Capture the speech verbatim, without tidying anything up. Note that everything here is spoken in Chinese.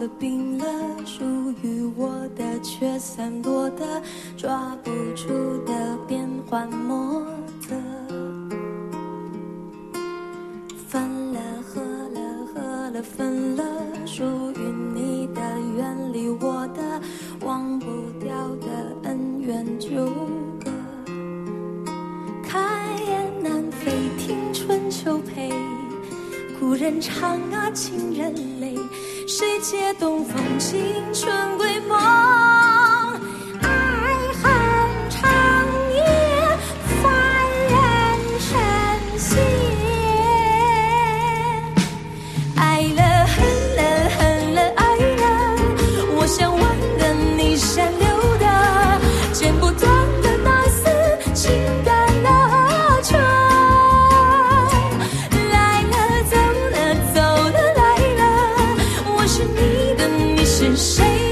的冰了，属于我的却散落的，抓不住的变幻莫测。分了合了合了分了，属于你的远离我的，忘不掉的恩怨纠葛。开雁南飞，听春秋陪，故人唱啊情人泪，谁借东风轻春归梦。爱恨长夜凡人深陷，爱了恨了恨了爱了，我想问的你闪留的，剪不断的那丝情感的春。来了走了走了来了，我是你的，你是谁？